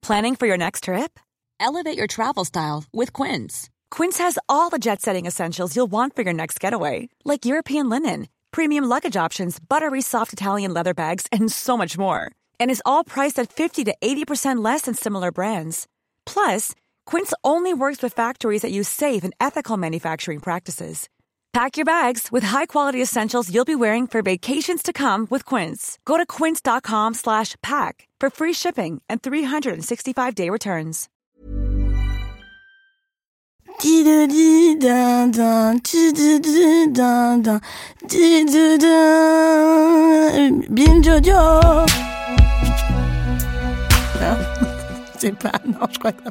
Planning for your next trip? Elevate your travel style with Quince. Quince has all the jet-setting essentials you'll want for your next getaway, like European linen, premium luggage options, buttery soft Italian leather bags, and so much more. And is all priced at 50 to 80% less than similar brands. Plus, Quince only works with factories that use safe and ethical manufacturing practices. Pack your bags with high-quality essentials you'll be wearing for vacations to come with Quince. Go to quince.com/pack for free shipping and 365-day returns. Non, c'est pas... Non, je crois que...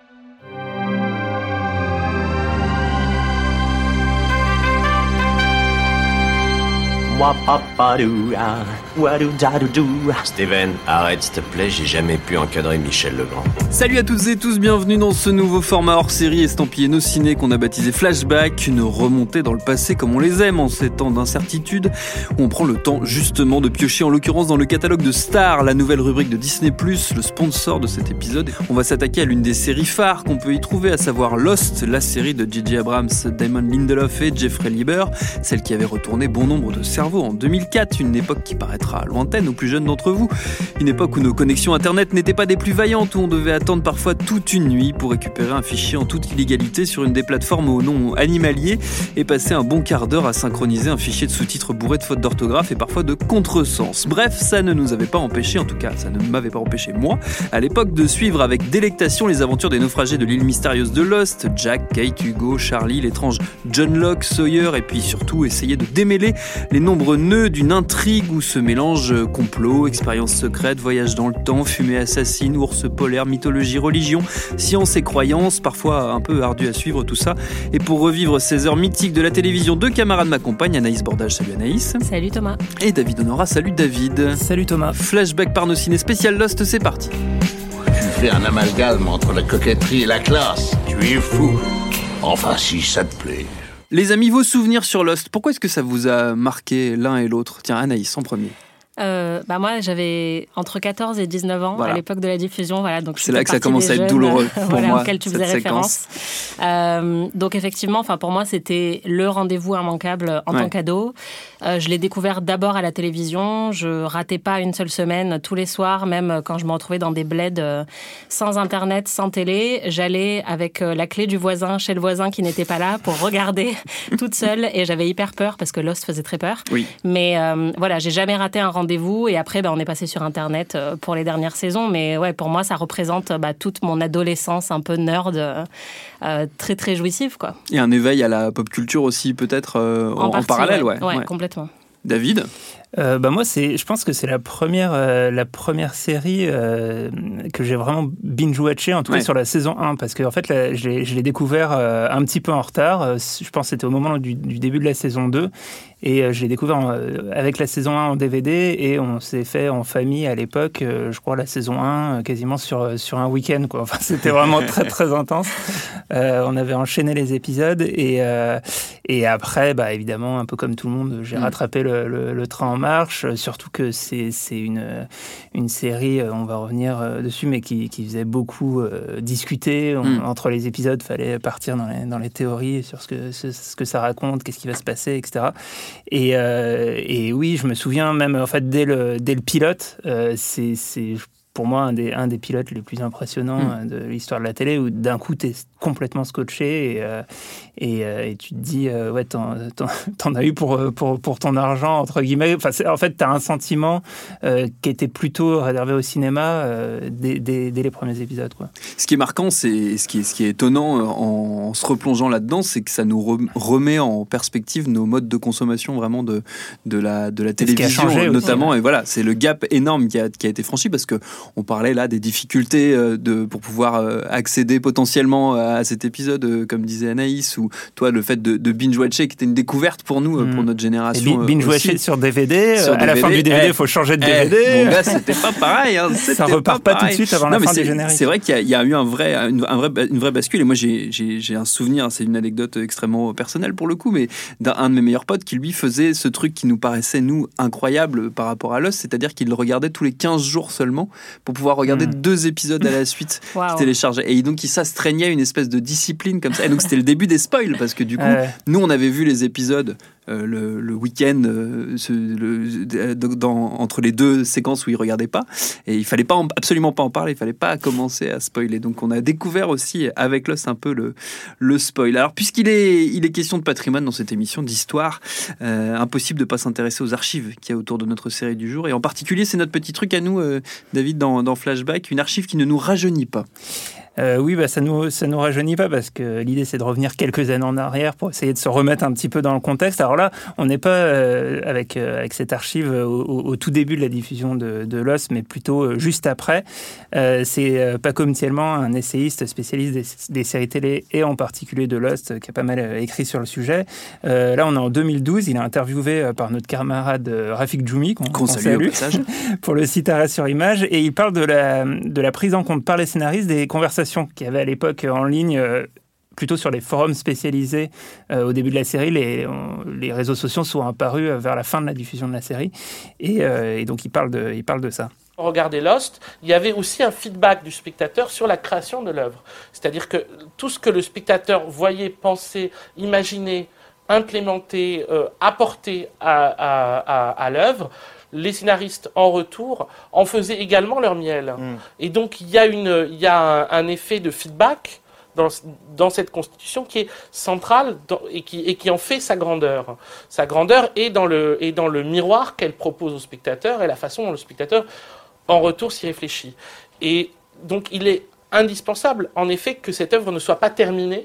Steven, arrête s'il te plaît, j'ai jamais pu encadrer Michel Legrand. Salut à toutes et tous, bienvenue dans ce nouveau format hors-série estampillé Nos Ciné qu'on a baptisé Flashback, une remontée dans le passé comme on les aime en ces temps d'incertitude, où on prend le temps justement de piocher en l'occurrence dans le catalogue de Star, la nouvelle rubrique de Disney+, le sponsor de cet épisode. On va s'attaquer à l'une des séries phares qu'on peut y trouver, à savoir Lost, la série de J.J. Abrams, Damon Lindelof et Jeffrey Lieber, celle qui avait retourné bon nombre de cerveaux en 2004, une époque qui paraîtra lointaine aux plus jeunes d'entre vous, une époque où nos connexions internet n'étaient pas des plus vaillantes, où on devait attendre parfois toute une nuit pour récupérer un fichier en toute illégalité sur une des plateformes au nom animalier et passer un bon quart d'heure à synchroniser un fichier de sous-titres bourré de fautes d'orthographe et parfois de contresens. Bref, ça ne nous avait pas empêché, en tout cas ça ne m'avait pas empêché moi, à l'époque de suivre avec délectation les aventures des naufragés de l'île mystérieuse de Lost, Jack, Kate, Hugo, Charlie, l'étrange John Locke, Sawyer et puis surtout essayer de démêler les nombreux nœuds d'une intrigue où se mélangent complot, expériences secrètes, voyage dans le temps, fumée assassine, ours polaire, mythologie, religion, science et croyances, parfois un peu ardu à suivre tout ça. Et pour revivre ces heures mythiques de la télévision, deux camarades m'accompagnent, Anaïs Bordage, salut Anaïs. Salut Thomas. Et David Honora, salut David. Salut Thomas. Flashback par Nos Ciné spécial Lost, c'est parti. Tu fais un amalgame entre la coquetterie et la classe. Tu es fou. Enfin, si ça te plaît. Les amis, vos souvenirs sur Lost, pourquoi est-ce que ça vous a marqué l'un et l'autre ? Tiens, Anaïs, en premier. Moi, j'avais entre 14 et 19 ans à l'époque de la diffusion. Voilà, donc c'est là que ça commence à être douloureux pour moi, auquel tu faisais référence. Donc effectivement, pour moi, c'était le rendez-vous immanquable en tant qu'ado. Je l'ai découvert d'abord à la télévision. Je ratais pas une seule semaine, tous les soirs, même quand je me retrouvais dans des bleds sans internet, sans télé. J'allais avec la clé du voisin chez le voisin qui n'était pas là pour regarder toute seule. Et j'avais hyper peur parce que Lost faisait très peur. Oui. Mais voilà, j'ai jamais raté un rendez-vous. Et après, on est passé sur Internet pour les dernières saisons. Mais ouais, pour moi, ça représente toute mon adolescence un peu nerd, très, très jouissive, quoi. Et un éveil à la pop culture aussi, peut-être, en parallèle, ouais, complètement. David ? Moi, je pense que c'est la première série que j'ai vraiment binge-watché, en tout cas sur la saison 1, parce que en fait, je l'ai découvert un petit peu en retard. Je pense que c'était au moment du début de la saison 2. Et je l'ai découvert avec la saison 1 en DVD, et on s'est fait en famille à l'époque, je crois, la saison 1 quasiment sur un week-end, quoi. Enfin, c'était vraiment très, très intense. On avait enchaîné les épisodes, et après, évidemment, un peu comme tout le monde, j'ai rattrapé le train en marche, surtout que c'est une série, on va revenir dessus, mais qui faisait beaucoup discuter. Entre les épisodes, il fallait partir dans les théories sur ce que ça raconte, qu'est-ce qui va se passer, etc. Et oui, je me souviens même, en fait, dès le pilote, c'est pour moi un des pilotes les plus impressionnants de l'histoire de la télé, où d'un coup t'es complètement scotché et tu te dis t'en as eu pour ton argent, entre guillemets. Enfin, en fait, t'as un sentiment qui était plutôt réservé au cinéma dès les premiers épisodes, quoi. Ce qui est marquant, ce qui est étonnant en se replongeant là-dedans, c'est que ça nous remet en perspective nos modes de consommation vraiment de la télévision, notamment aussi, ouais. Et voilà, c'est le gap énorme qui a été franchi, parce que on parlait là des difficultés pour pouvoir accéder potentiellement à cet épisode, comme disait Anaïs, ou toi, le fait de binge-watcher, qui était une découverte pour nous, pour notre génération. Et binge-watcher sur DVD, à la fin du DVD, il faut changer de DVD. Mon gars, c'était pas pareil. Ça repart pas tout de suite avant la fin du générique. C'est vrai qu'il y a eu une vraie bascule, et moi j'ai un souvenir, c'est une anecdote extrêmement personnelle pour le coup, mais d'un de mes meilleurs potes qui lui faisait ce truc qui nous paraissait, nous, incroyable par rapport à Lost, c'est-à-dire qu'il le regardait tous les 15 jours seulement, pour pouvoir regarder 2 épisodes à la suite qui téléchargeaient. Et donc, ça s'astreignait à une espèce de discipline comme ça. Et donc, c'était le début des spoils, parce que du coup, nous, on avait vu les épisodes le week-end entre les 2 séquences où il regardait pas, et il fallait absolument pas en parler, il fallait pas commencer à spoiler. Donc on a découvert aussi avec Lost un peu le spoil. Alors puisqu'il est question de patrimoine dans cette émission, d'histoire, impossible de pas s'intéresser aux archives qu'il y a autour de notre série du jour, et en particulier c'est notre petit truc à nous, David, dans Flashback, une archive qui ne nous rajeunit pas. Oui, ça nous rajeunit pas, parce que l'idée c'est de revenir quelques années en arrière pour essayer de se remettre un petit peu dans le contexte. Alors là, on n'est pas avec cette archive au tout début de la diffusion de Lost, mais plutôt juste après. C'est Paco Mtielman, un essayiste spécialiste des séries télé et en particulier de Lost, qui a pas mal écrit sur le sujet. Là, on est en 2012. Il est interviewé par notre camarade Rafik Djoumi, qu'on salue, pour le site Arrêt sur Image, et il parle de la prise en compte par les scénaristes des conversations qu'il y avait à l'époque en ligne, plutôt sur les forums spécialisés au début de la série. Les réseaux sociaux sont apparus vers la fin de la diffusion de la série, et donc il parle de ça. Regardez Lost, il y avait aussi un feedback du spectateur sur la création de l'œuvre. C'est-à-dire que tout ce que le spectateur voyait, pensait, imaginait, implémentait, apportait à l'œuvre, les scénaristes, en retour, en faisaient également leur miel. Et donc, il y a un effet de feedback dans cette constitution qui est centrale et qui en fait sa grandeur. Sa grandeur est dans le miroir qu'elle propose au spectateur et la façon dont le spectateur, en retour, s'y réfléchit. Et donc, il est indispensable, en effet, que cette œuvre ne soit pas terminée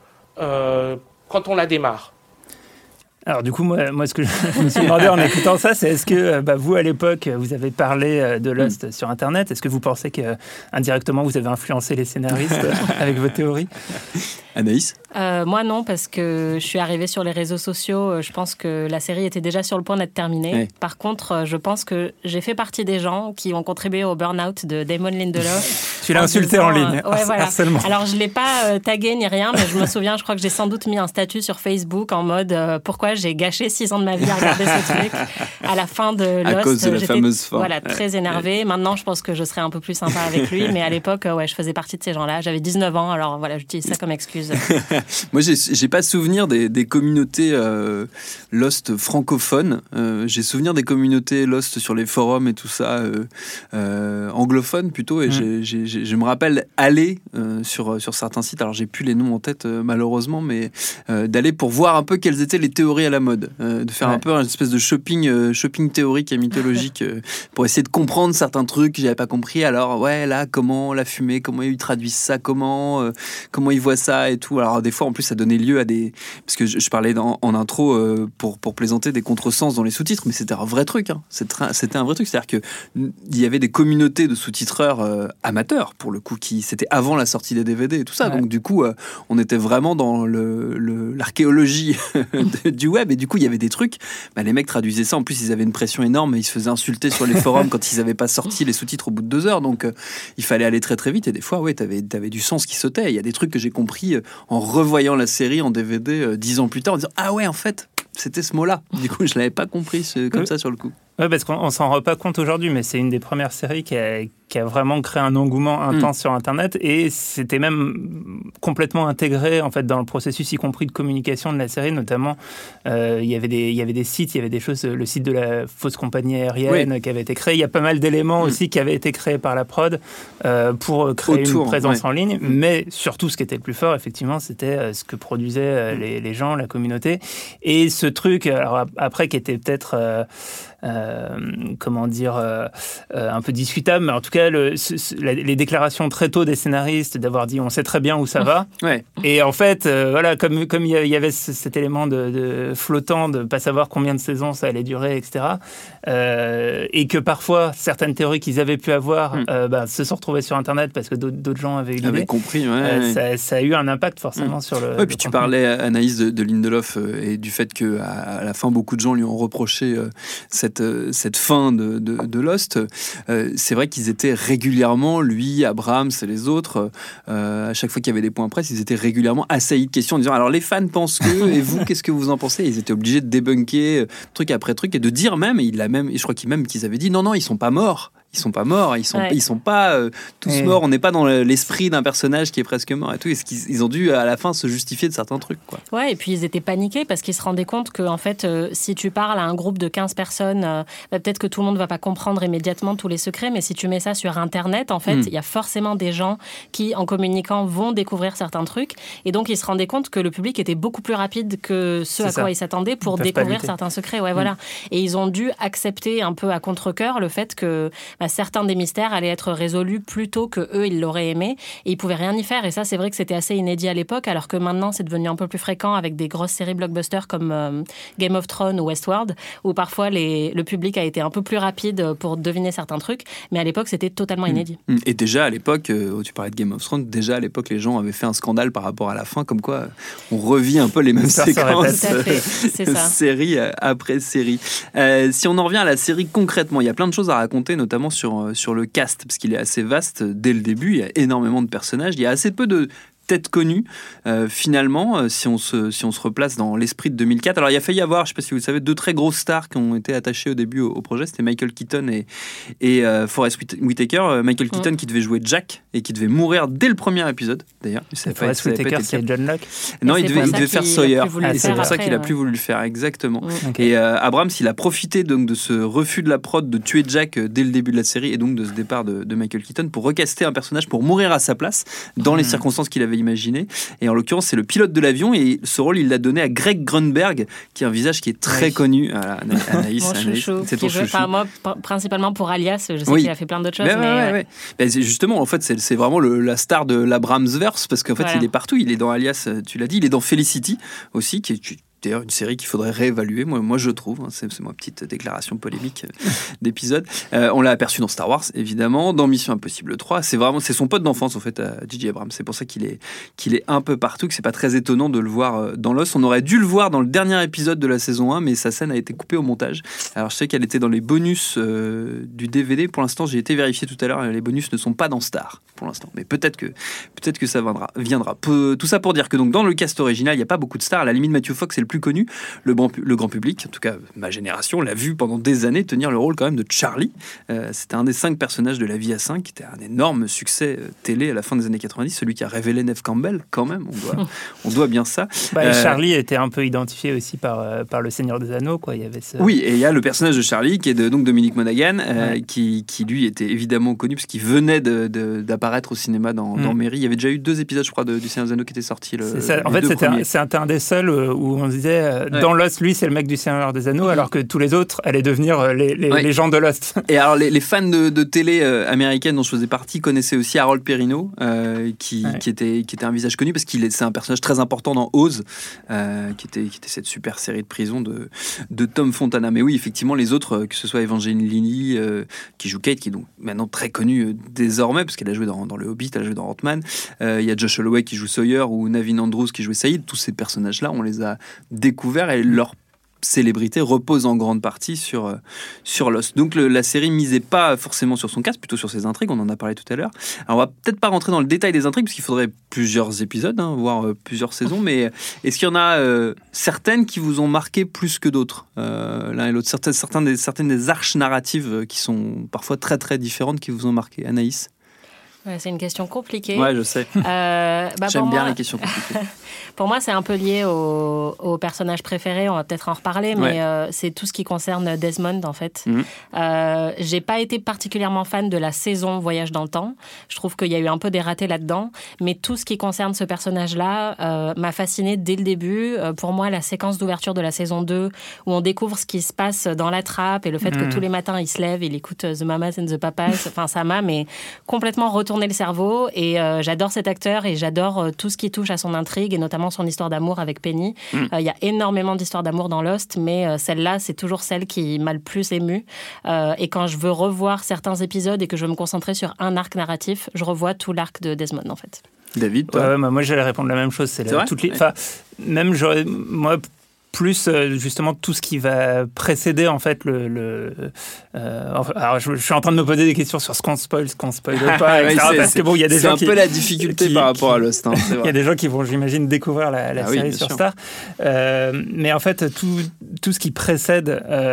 quand on la démarre. Alors du coup, moi ce que je me suis demandé en écoutant ça, c'est est-ce que vous, à l'époque, vous avez parlé de Lost sur Internet? Est-ce que vous pensez qu'indirectement, vous avez influencé les scénaristes avec vos théories? Anaïs? Moi non, parce que je suis arrivée sur les réseaux sociaux, je pense que la série était déjà sur le point d'être terminée. Oui. Par contre, je pense que j'ai fait partie des gens qui ont contribué au burn-out de Damon Lindelof. Tu l'as insulté en ligne, voilà. harcèlement. Alors je ne l'ai pas tagué ni rien, mais je me souviens, je crois que j'ai sans doute mis un statut sur Facebook en mode pourquoi j'ai gâché 6 ans de ma vie à regarder ce truc. À la fin de Lost, à cause de la fameuse fin. Voilà, très énervée. Maintenant, je pense que je serais un peu plus sympa avec lui, mais à l'époque, je faisais partie de ces gens-là. J'avais 19 ans, alors voilà, j'utilise ça comme excuse. Moi, j'ai pas souvenir des communautés Lost francophones. J'ai souvenir des communautés Lost sur les forums et tout ça, anglophones plutôt. Et je me rappelle aller sur certains sites. Alors, j'ai plus les noms en tête malheureusement, mais d'aller pour voir un peu quelles étaient les théories à la mode, de faire un peu une espèce de shopping théorique et mythologique pour essayer de comprendre certains trucs que j'avais pas compris. Alors là, comment la fumée, comment ils traduisent ça, comment ils voient ça et tout. Alors des fois en plus ça donnait lieu à des, parce que je parlais en intro pour plaisanter, des contresens dans les sous-titres, mais c'était un vrai truc, hein. C'était un vrai truc, c'est-à-dire que il y avait des communautés de sous-titreurs amateurs pour le coup, c'était avant la sortie des DVD et tout ça, donc du coup on était vraiment dans l'archéologie du web, et du coup il y avait des trucs, les mecs traduisaient ça, en plus ils avaient une pression énorme et ils se faisaient insulter sur les forums quand ils n'avaient pas sorti les sous-titres au bout de 2 heures, donc il fallait aller très très vite, et des fois t'avais du sens qui sautait. Il y a des trucs que j'ai compris en revoyant la série en DVD 10 ans plus tard, en disant ah ouais, en fait c'était ce mot-là, du coup je l'avais pas compris comme ça sur le coup. Ouais, parce qu'on s'en rend pas compte aujourd'hui, mais c'est une des premières séries qui a vraiment créé un engouement intense sur Internet, et c'était même complètement intégré en fait dans le processus, y compris de communication de la série. Notamment, il y avait des sites, il y avait des choses, le site de la fausse compagnie aérienne qui avait été créé. Il y a pas mal d'éléments aussi qui avaient été créés par la prod pour créer une présence en ligne. Mais surtout, ce qui était le plus fort, effectivement, c'était ce que produisaient les gens, la communauté. Et ce truc, alors après, qui était peut-être un peu discutable, mais en tout cas les déclarations très tôt des scénaristes d'avoir dit on sait très bien où ça va, et en fait comme il y avait cet élément de flottant, de pas savoir combien de saisons ça allait durer, etc., et que parfois certaines théories qu'ils avaient pu avoir se sont retrouvées sur Internet parce que d'autres gens avaient eu l'idée, compris, ça a eu un impact forcément sur le puis tu parlais, Anaïs, de Lindelof et du fait qu'à la fin beaucoup de gens lui ont reproché cette fin de Lost. C'est vrai qu'ils étaient régulièrement, lui, Abrams et les autres, à chaque fois qu'il y avait des points presse, ils étaient régulièrement assaillis de questions en disant alors les fans pensent que, et vous, qu'est-ce que vous en pensez? Ils étaient obligés de débunker truc après truc et de dire même, et je crois qu'ils avaient dit non, ils sont pas morts. ils sont pas morts, ils sont pas tous morts. On n'est pas dans l'esprit d'un personnage qui est presque mort et tout. Ils ont dû à la fin se justifier de certains trucs, quoi. Ouais, et puis ils étaient paniqués parce qu'ils se rendaient compte que en fait, si tu parles à un groupe de 15 personnes, peut-être que tout le monde va pas comprendre immédiatement tous les secrets, mais si tu mets ça sur Internet, en fait, il y a forcément des gens qui, en communiquant, vont découvrir certains trucs. Et donc, ils se rendaient compte que le public était beaucoup plus rapide que ce à quoi ils s'attendaient pour découvrir certains secrets. Ouais, voilà. Et ils ont dû accepter un peu à contre-cœur le fait que certains des mystères allaient être résolus plus tôt que eux, ils l'auraient aimé. Et ils pouvaient rien y faire. Et ça, c'est vrai que c'était assez inédit à l'époque, alors que maintenant, c'est devenu un peu plus fréquent avec des grosses séries blockbusters comme Game of Thrones ou Westworld, où parfois le public a été un peu plus rapide pour deviner certains trucs. Mais à l'époque, c'était totalement inédit. Et déjà, à l'époque, tu parlais de Game of Thrones, déjà à l'époque, les gens avaient fait un scandale par rapport à la fin, comme quoi on revit un peu les mêmes séquences, série après série. Si on en revient à la série concrètement, il y a plein de choses à raconter, notamment sur le cast, parce qu'il est assez vaste dès le début, il y a énormément de personnages, il y a assez peu de tête connue, finalement, si on se replace dans l'esprit de 2004. Alors, il y a failli y avoir, je ne sais pas si vous le savez, 2 très grosses stars qui ont été attachées au début au projet. C'était Michael Keaton et Forest Whitaker. Michael Keaton qui devait jouer Jack et qui devait mourir dès le premier épisode, d'ailleurs. Forest Whitaker, c'est John Locke. Non, il devait faire Sawyer. Et c'est pour ça qu'il n'a plus voulu le faire, exactement. Okay. Et Abrams, il a profité donc de ce refus de la prod de tuer Jack dès le début de la série et donc de ce départ de Michael Keaton pour recaster un personnage pour mourir à sa place dans les circonstances qu'il avait imaginé. Et en l'occurrence, c'est le pilote de l'avion et ce rôle, il l'a donné à Greg Grunberg, qui est un visage qui est très connu. Voilà, Anaïs, c'est ton chouchou. Moi, principalement pour Alias, je sais qu'il a fait plein d'autres choses. Mais justement, en fait, c'est vraiment la star de l'Abramsverse, parce qu'en fait, il est partout. Il est dans Alias, tu l'as dit, il est dans Felicity aussi, qui est d'ailleurs une série qu'il faudrait réévaluer, moi je trouve, c'est ma petite déclaration polémique d'épisode. On l'a aperçu dans Star Wars, évidemment, dans Mission Impossible 3, c'est son pote d'enfance en fait, J.J. Abrams, c'est pour ça qu'il est un peu partout, que c'est pas très étonnant de le voir dans l'os. On aurait dû le voir dans le dernier épisode de la saison 1, mais sa scène a été coupée au montage. Alors je sais qu'elle était dans les bonus du DVD, pour l'instant j'ai été vérifié tout à l'heure, les bonus ne sont pas dans Star pour l'instant, mais peut-être que ça viendra. Tout ça pour dire que donc dans le cast original, il n'y a pas beaucoup de stars, à la limite Matthew Fox est le plus connu, le grand public, en tout cas ma génération, l'a vu pendant des années tenir le rôle quand même de Charlie. C'était un des 5 personnages de La Vie à 5, qui était un énorme succès télé à la fin des années 90, celui qui a révélé Neve Campbell, quand même, on doit bien ça. Charlie était un peu identifié aussi par le Seigneur des Anneaux, quoi. Il y avait Oui, et il y a le personnage de Charlie, qui est donc Dominic Monaghan, qui lui était évidemment connu, parce qu'il venait d'apparaître au cinéma dans Mary. Il y avait déjà eu 2 épisodes, je crois, du Seigneur des Anneaux qui étaient sortis. En fait, c'était un des seuls où on disait dans Lost, lui c'est le mec du Seigneur des Anneaux, alors que tous les autres allaient devenir les gens de Lost. Et alors les fans de télé américaine dont je faisais partie connaissaient aussi Harold Perrineau, qui était un visage connu parce c'est un personnage très important dans Oz, qui était cette super série de prison de Tom Fontana. Mais oui, effectivement, les autres, que ce soit Evangeline Lilly qui joue Kate, qui est donc maintenant très connue désormais parce qu'elle a joué dans Le Hobbit, elle a joué dans Ant-Man. Il y a Josh Holloway qui joue Sawyer ou Navin Andrews qui jouait Saïd. Tous ces personnages-là, on les a découverts et leur célébrité repose en grande partie sur Lost. Donc la série misait pas forcément sur son cast, plutôt sur ses intrigues, on en a parlé tout à l'heure. Alors on va peut-être pas rentrer dans le détail des intrigues, parce qu'il faudrait plusieurs épisodes, voire plusieurs saisons, mais est-ce qu'il y en a certaines qui vous ont marqué plus que d'autres, l'un et l'autre, certaines des arches narratives qui sont parfois très très différentes qui vous ont marqué? Anaïs? C'est une question compliquée. Ouais, je sais. J'aime bien les questions compliquées. Pour moi, c'est un peu lié au personnage préféré. On va peut-être en reparler, mais c'est tout ce qui concerne Desmond, en fait. J'ai pas été particulièrement fan de la saison Voyage dans le temps. Je trouve qu'il y a eu un peu des ratés là-dedans. Mais tout ce qui concerne ce personnage-là m'a fascinée dès le début. Pour moi, la séquence d'ouverture de la saison 2, où on découvre ce qui se passe dans la trappe et le fait que tous les matins, il se lève, il écoute The Mamas and the Papas. Enfin, ça m'a complètement retourné le cerveau, et j'adore cet acteur et j'adore tout ce qui touche à son intrigue et notamment son histoire d'amour avec Penny. Il y a énormément d'histoires d'amour dans Lost, mais celle-là, c'est toujours celle qui m'a le plus émue. Et quand je veux revoir certains épisodes et que je veux me concentrer sur un arc narratif, je revois tout l'arc de Desmond, en fait. David, toi? Moi, j'allais répondre la même chose. Moi, plus justement tout ce qui va précéder en fait alors je suis en train de me poser des questions sur ce qu'on spoil pas, etc. Parce que bon, il y a des gens c'est un peu la difficulté par rapport à Lost. Il y a des gens qui vont, j'imagine, découvrir la série sur Star. Mais en fait, tout ce qui précède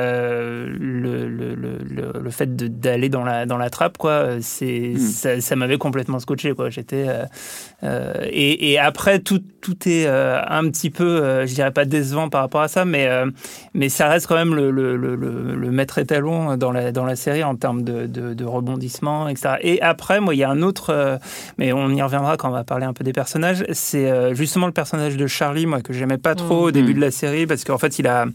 le fait d'aller dans la trappe, quoi, ça m'avait complètement scotché, quoi. J'étais et après tout est un petit peu, je dirais pas décevant par rapport à ça, mais ça reste quand même le maître étalon dans la série en termes de rebondissement, etc. Et après, moi, il y a un autre, mais on y reviendra quand on va parler un peu des personnages. C'est justement le personnage de Charlie, moi, que j'aimais pas trop au début de la série, parce qu'en fait, il a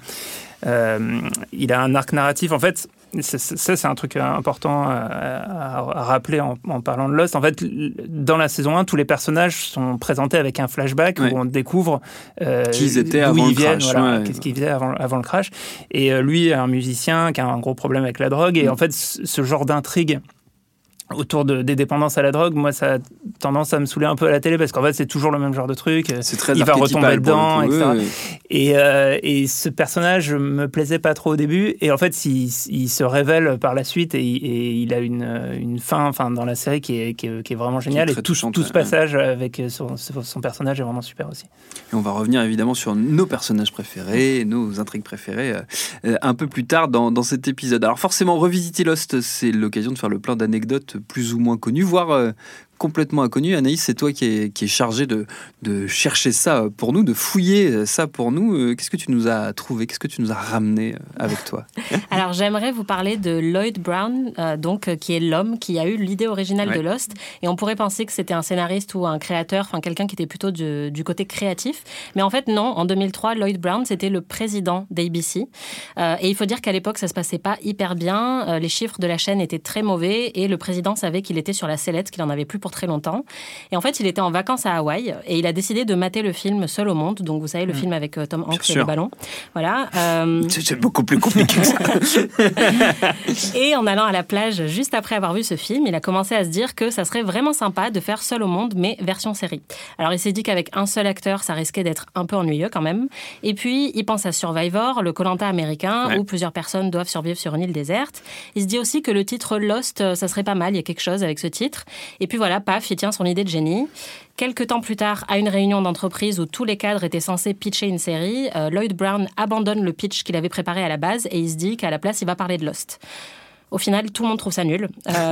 un arc narratif. En fait, ça, c'est un truc important à rappeler en parlant de Lost. En fait, dans la saison 1, tous les personnages sont présentés avec un flashback où on découvre qui ils étaient avant le crash. Qu'est-ce qu'ils faisaient avant le crash. Et lui est un musicien qui a un gros problème avec la drogue. Et en fait, ce genre d'intrigue autour des dépendances à la drogue, moi, ça a tendance à me saouler un peu à la télé parce qu'en fait, c'est toujours le même genre de truc. C'est très il va retomber dedans, etc. Oui. Et ce personnage me plaisait pas trop au début. Et en fait, il se révèle par la suite et il a une fin dans la série qui est vraiment géniale. Et tout ce passage avec son personnage est vraiment super aussi. Et on va revenir évidemment sur nos personnages préférés, nos intrigues préférées un peu plus tard dans cet épisode. Alors forcément, revisiter Lost, c'est l'occasion de faire le plein d'anecdotes plus ou moins connues, voire complètement inconnu. Anaïs, c'est toi qui est chargée de chercher ça pour nous, de fouiller ça pour nous. Qu'est-ce que tu nous as trouvé ? Qu'est-ce que tu nous as ramené avec toi ? Alors, j'aimerais vous parler de Lloyd Brown, qui est l'homme qui a eu l'idée originale de Lost. Et on pourrait penser que c'était un scénariste ou un créateur, enfin quelqu'un qui était plutôt du côté créatif. Mais en fait, non. En 2003, Lloyd Brown, c'était le président d'ABC. Et il faut dire qu'à l'époque, ça se passait pas hyper bien. Les chiffres de la chaîne étaient très mauvais et le président savait qu'il était sur la sellette, qu'il en avait plus pour très longtemps. Et en fait, il était en vacances à Hawaï et il a décidé de mater le film Seul au monde. Donc, vous savez, le film avec Tom Hanks et le ballon. Voilà. C'est beaucoup plus compliqué que ça. Et en allant à la plage juste après avoir vu ce film, il a commencé à se dire que ça serait vraiment sympa de faire Seul au monde, mais version série. Alors, il s'est dit qu'avec un seul acteur, ça risquait d'être un peu ennuyeux quand même. Et puis, il pense à Survivor, le Koh-Lanta américain, où plusieurs personnes doivent survivre sur une île déserte. Il se dit aussi que le titre Lost, ça serait pas mal, il y a quelque chose avec ce titre. Et puis voilà, paf, il tient son idée de génie. Quelques temps plus tard, à une réunion d'entreprise où tous les cadres étaient censés pitcher une série, Lloyd Brown abandonne le pitch qu'il avait préparé à la base et il se dit qu'à la place, il va parler de Lost. Au final, tout le monde trouve ça nul.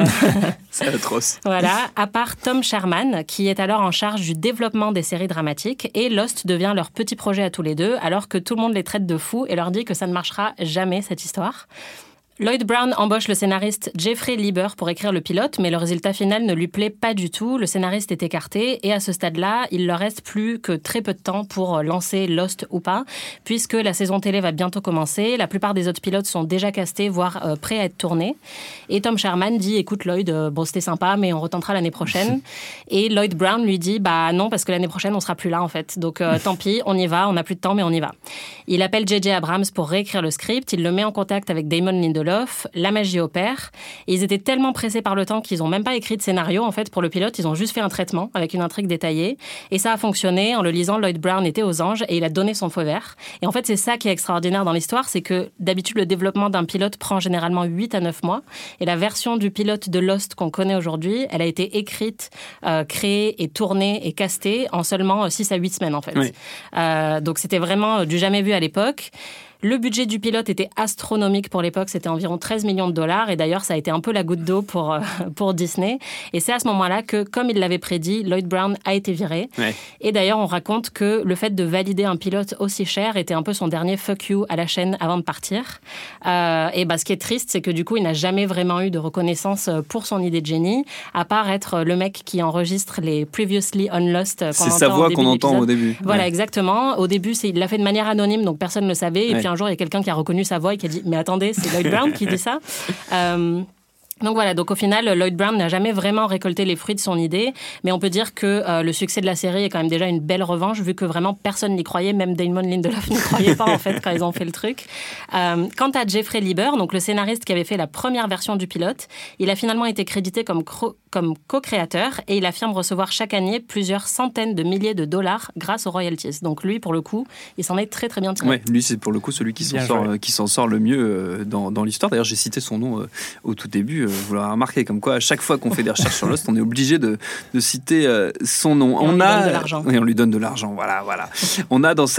C'est atroce. Voilà, à part Tom Sherman, qui est alors en charge du développement des séries dramatiques, et Lost devient leur petit projet à tous les deux, alors que tout le monde les traite de fous et leur dit que ça ne marchera jamais, cette histoire. Lloyd Brown embauche le scénariste Jeffrey Lieber pour écrire le pilote, mais le résultat final ne lui plaît pas du tout. Le scénariste est écarté et à ce stade-là, il leur reste plus que très peu de temps pour lancer Lost ou pas, puisque la saison télé va bientôt commencer. La plupart des autres pilotes sont déjà castés, voire prêts à être tournés. Et Tom Sherman dit « Écoute Lloyd, bon c'était sympa, mais on retentera l'année prochaine. » Et Lloyd Brown lui dit « Bah non, parce que l'année prochaine, on sera plus là en fait. Donc tant pis, on y va, on n'a plus de temps, mais on y va. » Il appelle J.J. Abrams pour réécrire le script. Il le met en contact avec Damon Lindelof. La magie opère. Et ils étaient tellement pressés par le temps qu'ils n'ont même pas écrit de scénario en fait pour le pilote. Ils ont juste fait un traitement avec une intrigue détaillée. Et ça a fonctionné. En le lisant, Lloyd Brown était aux anges et il a donné son feu vert. Et en fait, c'est ça qui est extraordinaire dans l'histoire, c'est que d'habitude, le développement d'un pilote prend généralement 8 à 9 mois. Et la version du pilote de Lost qu'on connaît aujourd'hui, elle a été écrite, créée et tournée et castée en seulement 6 à 8 semaines en fait. Oui. Donc c'était vraiment du jamais vu à l'époque. Le budget du pilote était astronomique pour l'époque, c'était environ 13 millions de dollars et d'ailleurs ça a été un peu la goutte d'eau pour Disney. Et c'est à ce moment-là que, comme il l'avait prédit, Lloyd Brown a été viré. Ouais. Et d'ailleurs on raconte que le fait de valider un pilote aussi cher était un peu son dernier fuck you à la chaîne avant de partir. Et ce qui est triste, c'est que du coup il n'a jamais vraiment eu de reconnaissance pour son idée de génie, à part être le mec qui enregistre les Previously on Lost qu'on c'est sa voix qu'on entend au début. Voilà, ouais. Exactement. Au début, il l'a fait de manière anonyme, donc personne ne le savait. Et puis un jour, il y a quelqu'un qui a reconnu sa voix et qui a dit « Mais attendez, c'est Lloyd Brown qui dit ça ?» Donc voilà, donc au final, Lloyd Brown n'a jamais vraiment récolté les fruits de son idée, mais on peut dire que le succès de la série est quand même déjà une belle revanche, vu que vraiment personne n'y croyait, même Damon Lindelof n'y croyait pas en fait quand ils ont fait le truc. Quant à Jeffrey Lieber, donc le scénariste qui avait fait la première version du pilote, il a finalement été crédité comme comme co-créateur et il affirme recevoir chaque année plusieurs centaines de milliers de dollars grâce aux royalties. Donc lui, pour le coup, il s'en est très très bien tiré. Ouais, lui, c'est pour le coup celui qui s'en sort le mieux dans l'histoire. D'ailleurs, j'ai cité son nom au tout début. Vous l'avez remarqué, comme quoi à chaque fois qu'on fait des recherches sur Lost, on est obligé de citer son nom. On lui donne de l'argent. Oui, on lui donne de l'argent. Voilà. On a dans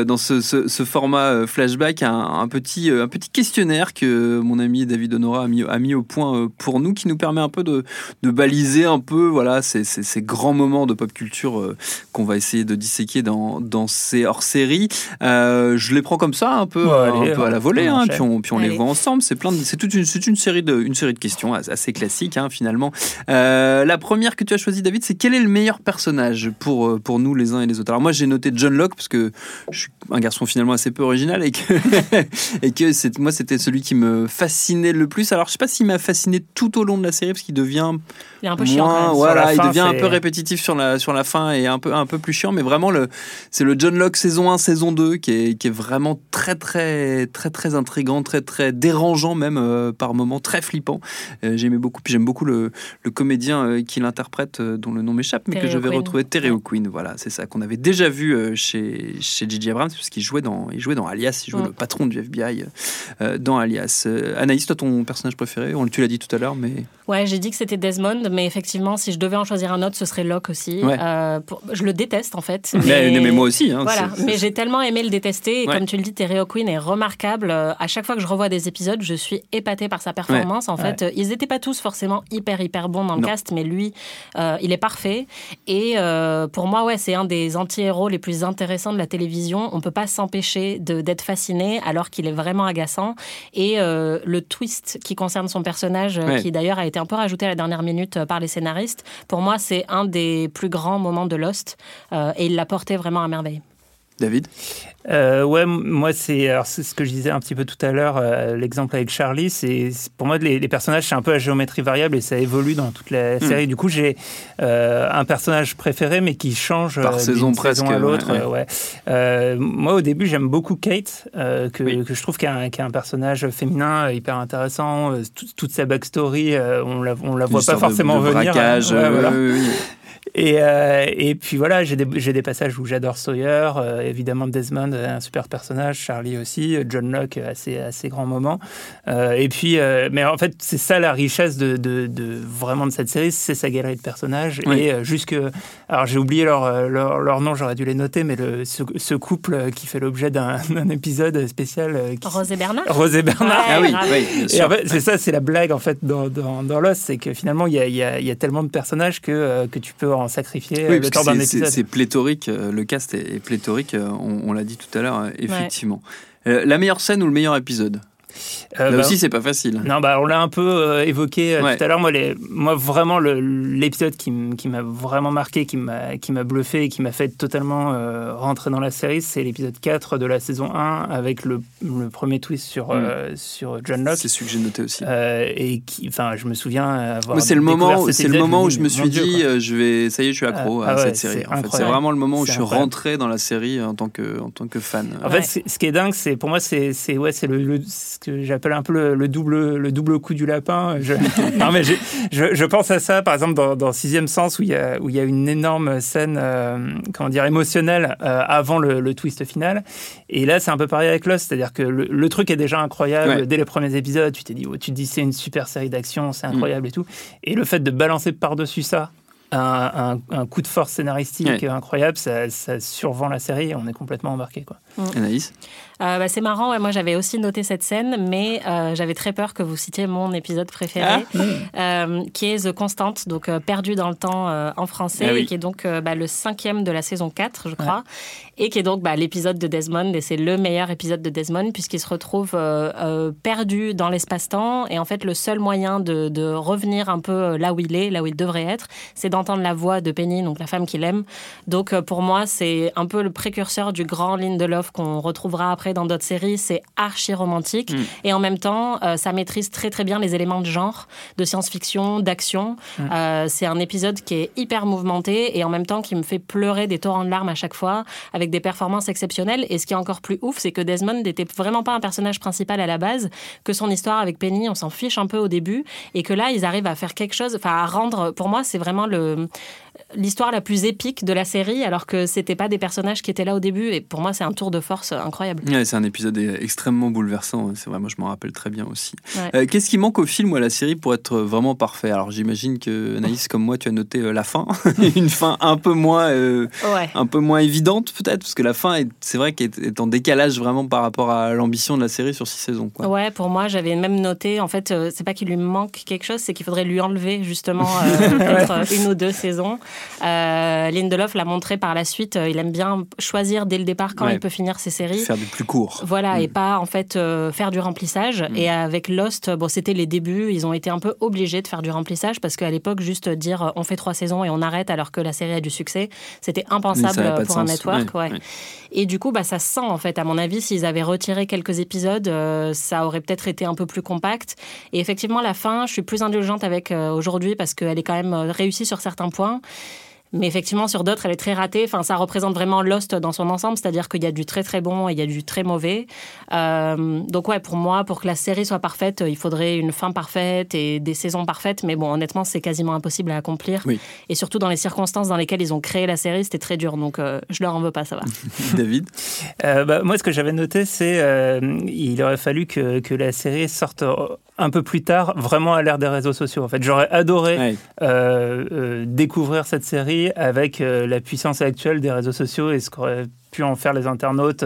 ce format flashback un petit questionnaire que mon ami David Honora a mis au point pour nous, qui nous permet un peu de baliser un peu ces grands moments de pop culture qu'on va essayer de disséquer dans ces hors-séries. Je les prends comme ça un peu à la volée, puis on les voit ensemble. C'est une série de questions assez classiques finalement. La première que tu as choisie, David, c'est quel est le meilleur personnage pour nous les uns et les autres. Alors moi j'ai noté John Locke parce que je suis un garçon finalement assez peu original et que c'était celui qui me fascinait le plus. Alors je sais pas s'il m'a fasciné tout au long de la série parce qu'il devient il est un peu chiant quand même. Voilà, il devient un peu répétitif sur la fin et un peu plus chiant, mais vraiment c'est le John Locke saison 1, saison 2 qui est vraiment très très très très intriguant, très très dérangeant même par moments, très flippant. J'aime beaucoup le comédien qui l'interprète dont le nom m'échappe mais Terry que je vais O'Quinn. retrouver, Terry O'Quinn. Voilà, c'est ça qu'on avait déjà vu chez J.J. Abrams parce qu'il jouait dans Alias, il jouait le patron du FBI dans Alias. Anaïs, toi ton personnage préféré, tu l'as dit tout à l'heure, mais ouais, j'ai dit que c'était Desmond, mais effectivement, si je devais en choisir un autre, ce serait Locke aussi. Ouais. Je le déteste en fait. Mais moi aussi. Voilà, mais j'ai tellement aimé le détester. Et comme tu le dis, Terry O'Quinn est remarquable. À chaque fois que je revois des épisodes, je suis épatée par sa performance. En fait, ils n'étaient pas tous forcément hyper bons dans le cast, mais lui, il est parfait. Et pour moi, c'est un des anti-héros les plus intéressants de la télévision. On ne peut pas s'empêcher d'être fasciné alors qu'il est vraiment agaçant. Et le twist qui concerne son personnage, qui d'ailleurs a été un peu rajouté à la dernière minute par les scénaristes, pour moi, c'est un des plus grands moments de Lost. Et il l'a porté vraiment à merveille. David ? Moi c'est ce que je disais un petit peu tout à l'heure, l'exemple avec Charlie, c'est pour moi les personnages c'est un peu à géométrie variable et ça évolue dans toute la série. Du coup j'ai un personnage préféré mais qui change par saison presque à l'autre. Moi au début j'aime beaucoup Kate que je trouve qu'il y a un personnage féminin hyper intéressant, toute sa backstory on la voit pas forcément de venir. Braquage, Et puis voilà, j'ai des passages où j'adore Sawyer, évidemment Desmond, un super personnage, Charlie aussi, John Locke, assez grand moment. Et puis, mais en fait, c'est ça la richesse de vraiment de cette série, c'est sa galerie de personnages. Oui. Et alors j'ai oublié leur nom, j'aurais dû les noter, mais ce couple qui fait l'objet d'un épisode spécial. Rose et Bernard. Rose et Bernard. Ouais, bien sûr. Et en fait, c'est ça, c'est la blague en fait dans Lost, c'est que finalement il y a tellement de personnages que tu peux en sacrifier le temps d'un épisode. C'est pléthorique, le cast est pléthorique, on l'a dit tout à l'heure, effectivement. La meilleure scène ou le meilleur épisode ? Là aussi, c'est pas facile. Non, on l'a un peu évoqué tout à l'heure. Moi, vraiment, l'épisode qui m'a vraiment marqué, qui m'a bluffé et qui m'a fait totalement rentrer dans la série, c'est l'épisode 4 de la saison 1 avec le premier twist sur John Locke. C'est celui que j'ai noté aussi. Et je me souviens avoir c'est le moment où je me suis dit, Dieu, ça y est, je suis accro à cette série. En fait, c'est vraiment le moment où je suis rentré dans la série en tant que fan. En fait, ce qui est dingue, pour moi, c'est ce que j'appelle un peu le double coup du lapin. Je pense à ça, par exemple, dans Sixième Sens, où il y a une énorme scène émotionnelle avant le twist final. Et là, c'est un peu pareil avec Lost, c'est-à-dire que le truc est déjà incroyable. Dès les premiers épisodes, tu te dis c'est une super série d'action, c'est incroyable et tout. Et le fait de balancer par-dessus ça un coup de force scénaristique incroyable, ça survend la série et on est complètement embarqué, quoi. Anaïs ? C'est marrant, moi j'avais aussi noté cette scène, mais j'avais très peur que vous citiez mon épisode préféré, qui est The Constant, donc Perdu dans le temps en français, et qui est donc le 5e de la saison 4, je crois, et qui est donc l'épisode de Desmond, et c'est le meilleur épisode de Desmond, puisqu'il se retrouve perdu dans l'espace-temps, et en fait le seul moyen de revenir un peu là où il devrait être, c'est d'entendre la voix de Penny, donc la femme qu'il aime. Donc pour moi, c'est un peu le précurseur du grand Lindelof qu'on retrouvera après dans d'autres séries. C'est archi romantique et en même temps, ça maîtrise très très bien les éléments de genre, de science-fiction, d'action. C'est un épisode qui est hyper mouvementé et en même temps qui me fait pleurer des torrents de larmes à chaque fois, avec des performances exceptionnelles. Et ce qui est encore plus ouf, c'est que Desmond n'était vraiment pas un personnage principal à la base, que son histoire avec Penny, on s'en fiche un peu au début, et que là, ils arrivent à faire quelque chose, enfin à rendre, pour moi, c'est vraiment l'histoire la plus épique de la série, alors que c'était pas des personnages qui étaient là au début, et pour moi c'est un tour de force incroyable. Ouais, c'est un épisode extrêmement bouleversant, c'est vrai, moi je m'en rappelle très bien aussi. Ouais. Qu'est-ce qui manque au film ou à la série pour être vraiment parfait? Alors j'imagine que Anaïs, comme moi, tu as noté la fin, une fin un peu moins évidente peut-être, parce que la fin c'est vrai qu'elle est en décalage vraiment par rapport à l'ambition de la série sur 6 saisons, quoi. Ouais, pour moi j'avais même noté, en fait c'est pas qu'il lui manque quelque chose, c'est qu'il faudrait lui enlever justement peut-être 1 ou 2 saisons. Lindelof l'a montré par la suite, il aime bien choisir dès le départ quand il peut finir ses séries. Faire du plus court. Voilà, et pas en fait faire du remplissage. Et avec Lost, bon, c'était les débuts, ils ont été un peu obligés de faire du remplissage parce qu'à l'époque, juste dire on fait 3 saisons et on arrête alors que la série a du succès, c'était impensable pour un network. Ouais. Et du coup, ça se sent en fait. À mon avis, s'ils avaient retiré quelques épisodes, ça aurait peut-être été un peu plus compact. Et effectivement, la fin, je suis plus indulgente avec aujourd'hui parce qu'elle est quand même réussie sur certains points. Mais effectivement, sur d'autres, elle est très ratée. Enfin, ça représente vraiment Lost dans son ensemble, c'est-à-dire qu'il y a du très très bon et il y a du très mauvais. Donc ouais, pour moi, pour que la série soit parfaite, il faudrait une fin parfaite et des saisons parfaites. Mais bon, honnêtement, c'est quasiment impossible à accomplir. Oui. Et surtout dans les circonstances dans lesquelles ils ont créé la série, c'était très dur. Donc je leur en veux pas, ça va. David, moi, ce que j'avais noté, c'est il aurait fallu que la série sorte un peu plus tard, vraiment à l'ère des réseaux sociaux. En fait, j'aurais adoré découvrir cette série avec la puissance actuelle des réseaux sociaux et ce qu'aurait pu en faire les internautes,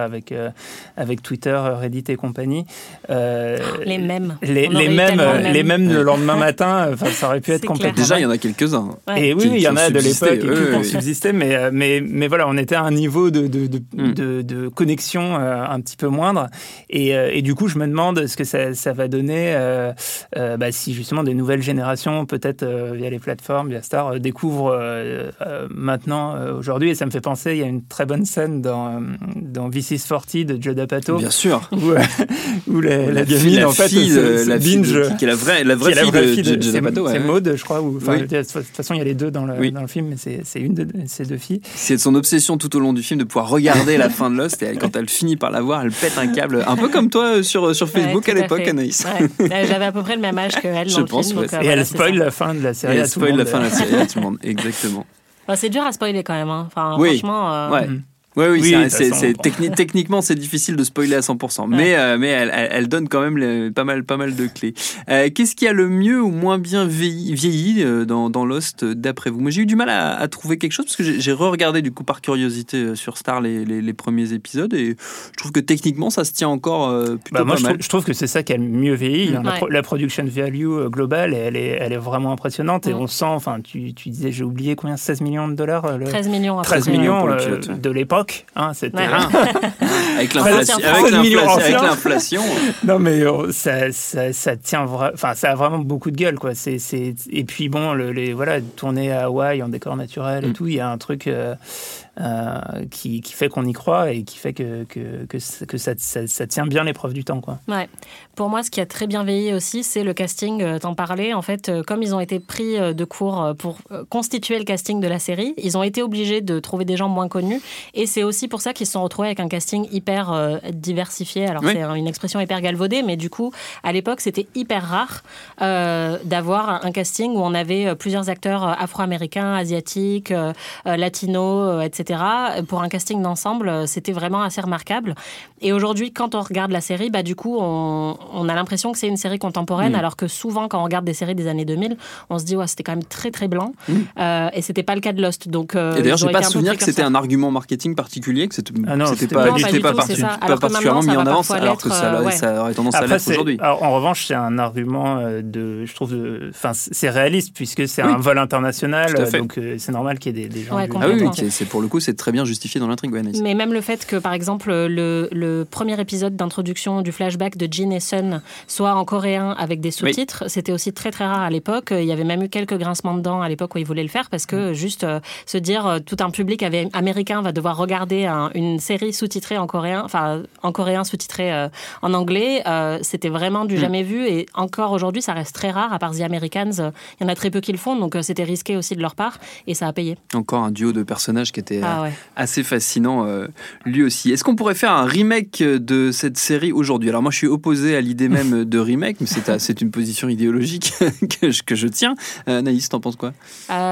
avec Twitter, Reddit et compagnie. Les mèmes. Les mèmes le lendemain matin, ça aurait pu être complètement... Déjà, il y en a quelques-uns. Ouais. Et oui, il y en a de l'époque qui ont subsisté, mais voilà, on était à un niveau de connexion un petit peu moindre. Et du coup, je me demande ce que ça va donner si justement des nouvelles générations, peut-être via les plateformes, via Star, découvrent maintenant, aujourd'hui. Et ça me fait penser, il y a une très bonne scène dans This is 40 de Judd Apatow. Bien sûr. Où la gamine, en fait, la binge, qui est la vraie fille de Judd Apatow. C'est Maud, je crois. De toute façon, il y a les deux dans le film, mais c'est une de ces deux filles. C'est son obsession tout au long du film de pouvoir regarder la fin de Lost, et quand elle finit par la voir, elle pète un câble, un peu comme toi sur Facebook à l'époque, Anaïs. Ouais. J'avais à peu près le même âge qu'elle dans le film. Donc, et elle spoil la fin de la série à tout le monde. Elle spoil la fin de la série à tout le monde, exactement. C'est dur à spoiler quand même. Enfin, franchement... Oui, techniquement c'est difficile de spoiler à 100%, mais elle donne quand même pas mal de clés. Qu'est-ce qui a le mieux ou moins bien vieilli dans Lost d'après vous? Moi, j'ai eu du mal à trouver quelque chose parce que j'ai re-regardé du coup par curiosité sur Star les premiers épisodes et je trouve que techniquement ça se tient encore plutôt pas mal. Je trouve que c'est ça qui a le mieux vieilli. La production value globale, elle est vraiment impressionnante et on sent, enfin tu disais, j'ai oublié combien, 16 millions de dollars 13 millions de l'époque. C'était avec l'inflation. Non mais ça tient ça a vraiment beaucoup de gueule, quoi. Et puis bon, tourner à Hawaï en décor naturel et tout, il y a un truc qui fait qu'on y croit et qui fait que ça tient bien l'épreuve du temps, quoi. Ouais. Pour moi, ce qui a très bien vieilli aussi, c'est le casting. T'en parlais, en fait, comme ils ont été pris de court pour constituer le casting de la série, ils ont été obligés de trouver des gens moins connus et c'est aussi pour ça qu'ils se sont retrouvés avec un casting hyper diversifié. Alors c'est une expression hyper galvaudée, mais du coup, à l'époque, c'était hyper rare d'avoir un casting où on avait plusieurs acteurs afro-américains, asiatiques, latinos, etc. Pour un casting d'ensemble, c'était vraiment assez remarquable. Et aujourd'hui, quand on regarde la série, du coup, on a l'impression que c'est une série contemporaine, alors que souvent, quand on regarde des séries des années 2000, on se dit ouais, c'était quand même très très blanc. Et c'était pas le cas de Lost. Donc, et d'ailleurs, j'ai pas souvenir que c'était un argument marketing particulier, que c'était pas particulièrement mis en avant, alors que ça aurait tendance à l'être aujourd'hui. En revanche, c'est un argument c'est réaliste puisque c'est un vol international, donc c'est normal qu'il y ait des gens. C'est pour le coup, c'est très bien justifié dans l'intrigue. Mais même le fait que, par exemple, le premier épisode d'introduction du flashback de Jin et Sun soit en coréen avec des sous-titres, c'était aussi très très rare à l'époque. Il y avait même eu quelques grincements de dents à l'époque où ils voulaient le faire parce que juste se dire tout un public américain va devoir regarder une série sous-titrée en coréen, enfin en coréen sous-titrée en anglais, c'était vraiment du jamais vu et encore aujourd'hui ça reste très rare. À part The Americans, il y en a très peu qui le font, donc c'était risqué aussi de leur part et ça a payé. Encore un duo de personnages qui était assez fascinant lui aussi. Est-ce qu'on pourrait faire un remake de cette série aujourd'hui? Alors moi je suis opposé à l'idée même de remake, mais c'est une position idéologique que je tiens. Anaïs, t'en penses quoi?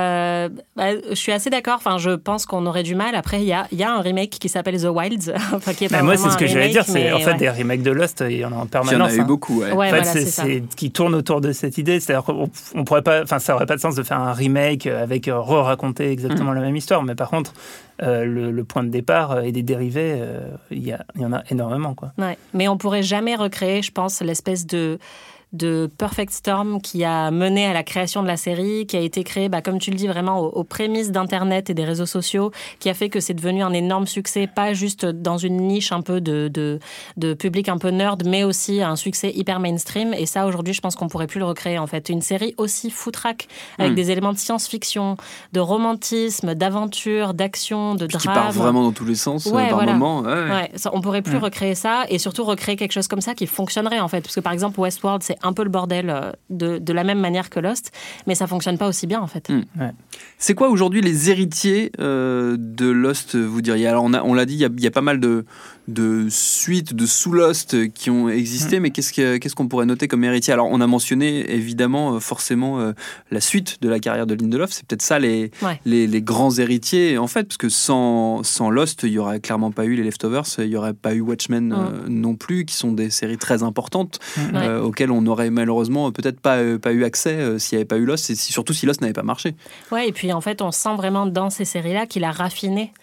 Je suis assez d'accord. Enfin, je pense qu'on aurait du mal. Après, il y a un remake qui s'appelle The Wilds. Qui est pas moi, c'est ce que j'allais dire. C'est en fait des remakes de Lost. Il y en a en permanence. Il y en a eu beaucoup. En fait, c'est qui tourne autour de cette idée. C'est-à-dire qu'on pourrait pas. Enfin, ça aurait pas de sens de faire un remake avec re-raconter exactement la même histoire. Mais par contre, le point de départ et des dérivés, il y en a énormément, quoi. Ouais. Mais on pourrait jamais recréer, je pense, l'espèce de Perfect Storm qui a mené à la création de la série, qui a été créée, comme tu le dis, vraiment aux prémices d'Internet et des réseaux sociaux, qui a fait que c'est devenu un énorme succès, pas juste dans une niche un peu de public un peu nerd, mais aussi un succès hyper mainstream. Et ça, aujourd'hui, je pense qu'on pourrait plus le recréer, en fait. Une série aussi foutraque, avec des éléments de science-fiction, de romantisme, d'aventure, d'action, de drame. Qui part vraiment dans tous les sens, par moment. On pourrait plus recréer ça, et surtout recréer quelque chose comme ça qui fonctionnerait, en fait. Parce que, par exemple, Westworld, c'est un peu le bordel de la même manière que Lost, mais ça fonctionne pas aussi bien en fait. C'est quoi aujourd'hui les héritiers de Lost, vous diriez? Alors on l'a dit, il y a pas mal de suites, de sous-Lost qui ont existé, mais qu'est-ce qu'on pourrait noter comme héritier? Alors on a mentionné évidemment forcément la suite de la carrière de Lindelof, c'est peut-être ça les grands héritiers en fait, parce que sans Lost, il y aurait clairement pas eu les Leftovers, il y aurait pas eu Watchmen non plus, qui sont des séries très importantes auxquelles on aurait malheureusement peut-être pas eu accès s'il n'y avait pas eu Lost, et surtout si Lost n'avait pas marché. Ouais, et puis en fait on sent vraiment dans ces séries-là qu'il a raffiné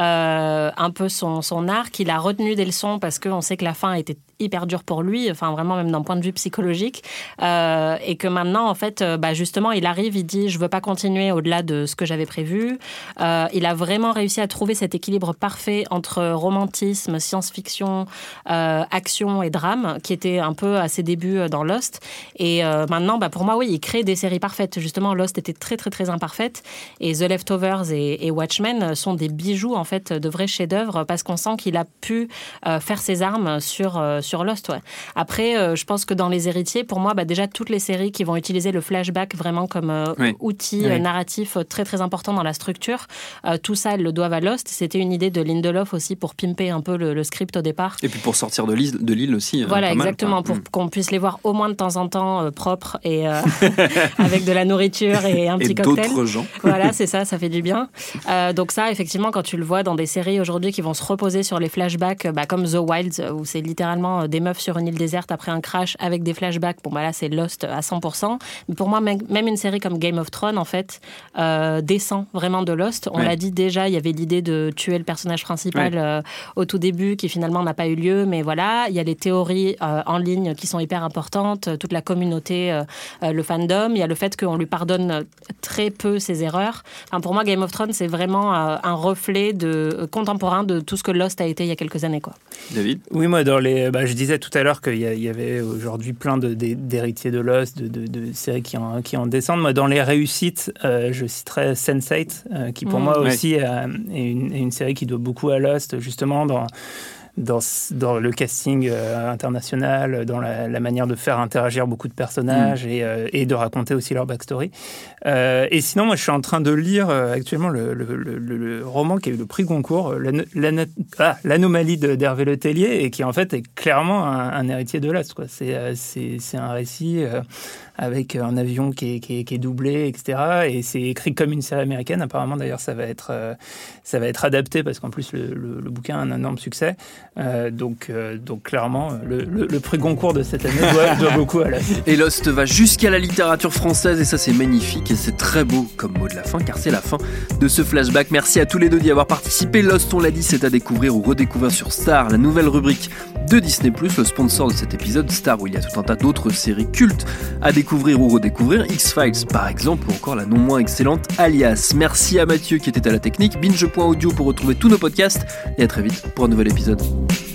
un peu son art, qu'il a retenu des leçons parce qu'on sait que la fin était hyper dure pour lui, enfin vraiment même d'un point de vue psychologique, et que maintenant en fait justement il arrive, il dit je veux pas continuer au-delà de ce que j'avais prévu. Il a vraiment réussi à trouver cet équilibre parfait entre romantisme, science-fiction, action et drame qui était un peu à ses débuts dans Lost, et maintenant pour moi il crée des séries parfaites. Justement Lost était très très très imparfaite, et The Leftovers et Watchmen sont des bijoux en fait, de vrais chefs-d'œuvre, parce qu'on sent qu'il a pu faire ses armes sur Lost. Après, je pense que dans les héritiers, pour moi, déjà toutes les séries qui vont utiliser le flashback vraiment comme outil narratif très très important dans la structure, tout ça, elles le doivent à Lost. C'était une idée de Lindelof aussi pour pimper un peu le script au départ. Et puis pour sortir de l'île aussi. Voilà, exactement, pour qu'on puisse les voir au moins de temps en temps propres et avec de la nourriture et un petit cocktail. Et d'autres gens. Voilà, c'est ça fait du bien. Donc ça, effectivement, quand tu le vois dans des séries aujourd'hui qui vont se reposer sur les flashbacks, comme The Wilds, où c'est littéralement des meufs sur une île déserte après un crash avec des flashbacks, là c'est Lost à 100%. Mais pour moi, même une série comme Game of Thrones, en fait, descend vraiment de Lost. On l'a dit déjà, il y avait l'idée de tuer le personnage principal au tout début, qui finalement n'a pas eu lieu, mais voilà, il y a les théories en ligne qui sont hyper importantes, toute la communauté, le fandom, il y a le fait qu'on lui pardonne très peu ses erreurs. Enfin, pour moi, Game of Thrones, c'est vraiment un reflet contemporain de tout ce que Lost a été il y a quelques années, quoi. David? Oui, moi, je disais tout à l'heure qu'il y avait aujourd'hui plein d'héritiers de Lost, de séries qui en descendent. Moi, dans les réussites, je citerais Sense8, qui pour moi aussi est une série qui doit beaucoup à Lost, justement dans le casting international, dans la manière de faire interagir beaucoup de personnages et de raconter aussi leur backstory. Et sinon, moi, je suis en train de lire actuellement le roman qui a eu le prix Goncourt, l'Anomalie d'Hervé Le Tellier, et qui en fait est clairement un héritier de Lost, quoi. C'est un récit avec un avion qui est doublé, etc. Et c'est écrit comme une série américaine. Apparemment, d'ailleurs, ça va être adapté parce qu'en plus, le bouquin a un énorme succès. Donc clairement, le prix Goncourt de cette année doit beaucoup à la suite. Et Lost va jusqu'à la littérature française et ça, c'est magnifique et c'est très beau comme mot de la fin car c'est la fin de ce flashback. Merci à tous les deux d'y avoir participé. Lost, on l'a dit, c'est à découvrir ou redécouvrir sur Star, la nouvelle rubrique de Disney+, le sponsor de cet épisode. Star où il y a tout un tas d'autres séries cultes à découvrir ou redécouvrir, X-Files par exemple, ou encore la non moins excellente Alias. Merci à Mathieu qui était à la technique, binge.audio pour retrouver tous nos podcasts et à très vite pour un nouvel épisode.